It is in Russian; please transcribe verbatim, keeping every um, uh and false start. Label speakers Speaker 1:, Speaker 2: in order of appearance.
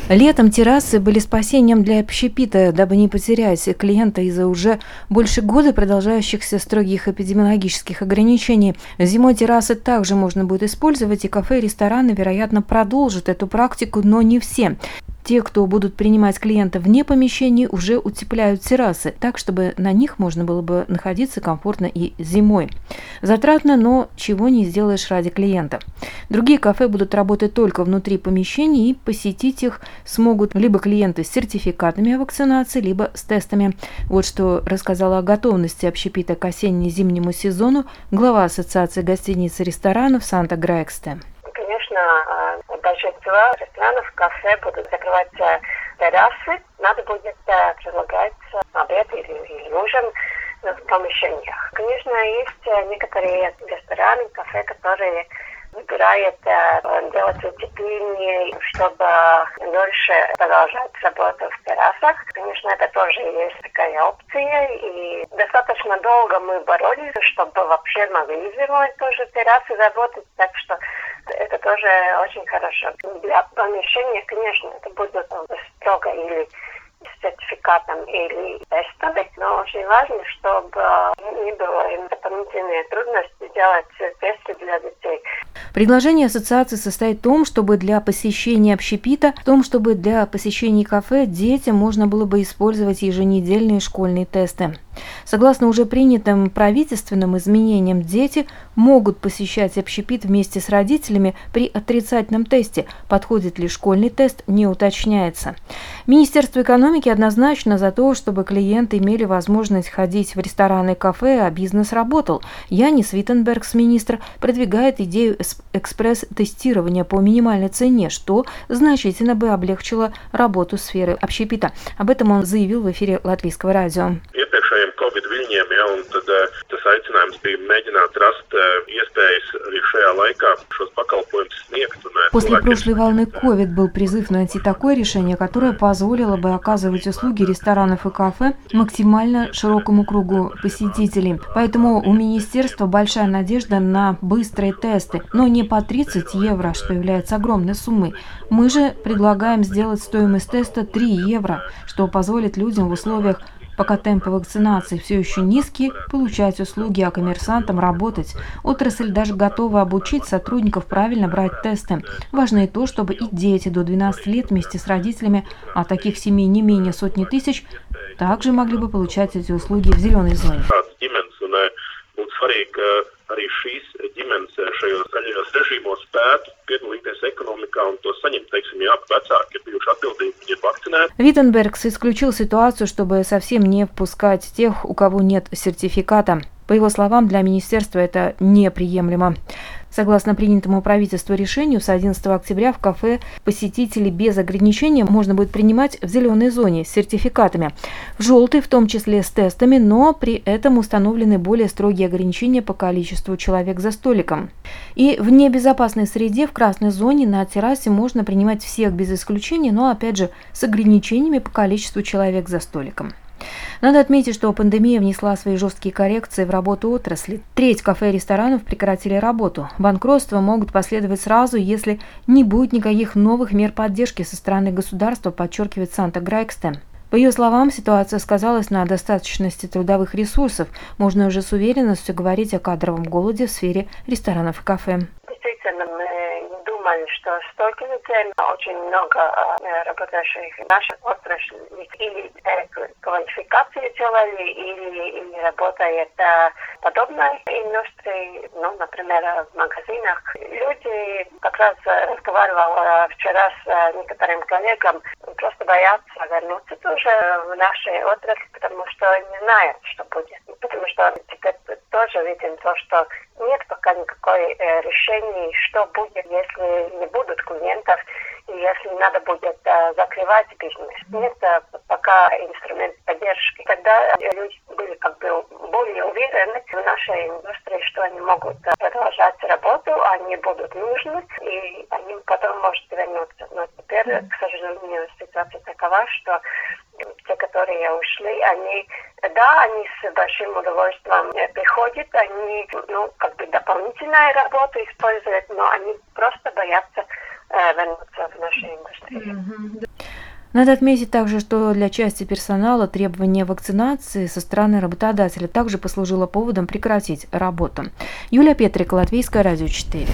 Speaker 1: Летом террасы были спасением для общепита, дабы не потерять клиента из-за уже больше года продолжающихся строгих эпидемиологических ограничений. Зимой террасы также можно будет использовать, и кафе и рестораны, вероятно, продолжат эту практику, но не все. Те, кто будут принимать клиента вне помещений, уже утепляют террасы, так, чтобы на них можно было бы находиться комфортно и зимой. Затратно, но чего не сделаешь ради клиента. Другие кафе будут работать только внутри помещений, и посетить их смогут либо клиенты с сертификатами о вакцинации, либо с тестами. Вот что рассказала о готовности общепита к осенне-зимнему сезону глава Ассоциации гостиниц и ресторанов Санта Граексте.
Speaker 2: Конечно, большинство ресторанов, кафе будут закрывать террасы. Надо будет предлагать обед или, или ужин в помещениях. Конечно, есть некоторые рестораны, кафе, которые выбирают делать утепление, чтобы дольше продолжать работу в террасах. Конечно, это тоже есть такая опция. И достаточно долго мы боролись, чтобы вообще могли зимой тоже террасы работать. Так что это тоже очень хорошо. Для помещения, конечно, это будет строго или с сертификатом или тестами, но очень важно, чтобы не было дополнительные трудности делать тесты для детей.
Speaker 1: Предложение ассоциации состоит в том, чтобы для посещения общепита, в том, чтобы для посещения кафе детям можно было бы использовать еженедельные школьные тесты. Согласно уже принятым правительственным изменениям, дети могут посещать общепит вместе с родителями при отрицательном тесте. Подходит ли школьный тест, не уточняется. Министерство экономики однозначно за то, чтобы клиенты имели возможность ходить в рестораны и кафе, а бизнес работал. Янис Виттенбергс, министр, продвигает идею экспресс-тестирования по минимальной цене, что значительно бы облегчило работу сферы общепита. Об этом он заявил в эфире Латвийского радио.
Speaker 3: Covid viļņiem, ja, un tad uh, tas aicinājums bija mēģināt rast uh, iespējas arī šajā laikā šos pakalpojumus sniegt. Un, uh,
Speaker 1: После прошлой волны COVID был призыв найти такое решение, которое позволило бы оказывать услуги ресторанов и кафе максимально широкому кругу посетителей. Поэтому у министерства большая надежда на быстрые тесты, но не по тридцать евро, что является огромной суммой. Мы же предлагаем сделать стоимость теста три евро, что позволит людям в условиях, пока темпы вакцинации все еще низкие, получать услуги, а коммерсантам работать. Отрасль даже готова обучить сотрудников правильно брать тесты. Важно и то, чтобы и дети до двенадцати лет вместе с родителями, а таких семей не менее сотни тысяч, также могли бы получать эти услуги в зеленой зоне.
Speaker 3: Arī šīs ģimenes šajos zaļajos režīmos spētu piedalīties ekonomikā un to saņemt, teiksim, ja vecāki ir bijuši atbildīgi, viņi ir vakcinēti.
Speaker 1: Виттенбергс исключил ситуацию, чтобы совсем не впускать тех, у кого нет сертификата. По его словам, для министерства это неприемлемо. Согласно принятому правительству решению, с одиннадцатого октября в кафе посетителей без ограничений можно будет принимать в зеленой зоне с сертификатами, в желтой, в том числе с тестами, но при этом установлены более строгие ограничения по количеству человек за столиком. И в небезопасной среде, в красной зоне, на террасе можно принимать всех без исключения, но опять же с ограничениями по количеству человек за столиком. Надо отметить, что пандемия внесла свои жесткие коррекции в работу отрасли. Треть кафе и ресторанов прекратили работу. Банкротства могут последовать сразу, если не будет никаких новых мер поддержки со стороны государства, подчеркивает Санта Граексте. По ее словам, ситуация сказалась на достаточности трудовых ресурсов. Можно уже с уверенностью говорить о кадровом голоде в сфере ресторанов и кафе.
Speaker 2: Что столько людей, очень много э, работающих в нашей отрасли или э, квалификации делали, или, или работает э, подобной индустрии, ну, например, в магазинах. Люди, как раз разговаривала вчера с э, некоторым коллегам, просто боятся вернуться тоже в нашей отрасли, потому что не знают, что будет. Потому что теперь тоже видим то, что нет пока никакой э, решения, что будет, если не будут клиентов, и если надо будет э, закрывать бизнес. Нет э, пока инструмент поддержки. Тогда люди были как бы более уверены в нашей индустрии, что они могут э, продолжать работу, они будут нужны, и они потом могут вернуться. Но теперь, к сожалению, ситуация такова, что те, которые ушли, они, да, они с большим удовольствием приходят, они, ну, как бы дополнительную работу используют, но они просто боятся э, вернуться в нашу индустрию.
Speaker 1: Mm-hmm. Надо отметить также, что для части персонала требование вакцинации со стороны работодателя также послужило поводом прекратить работу. Юлия Петрик, Латвийское радио четыре.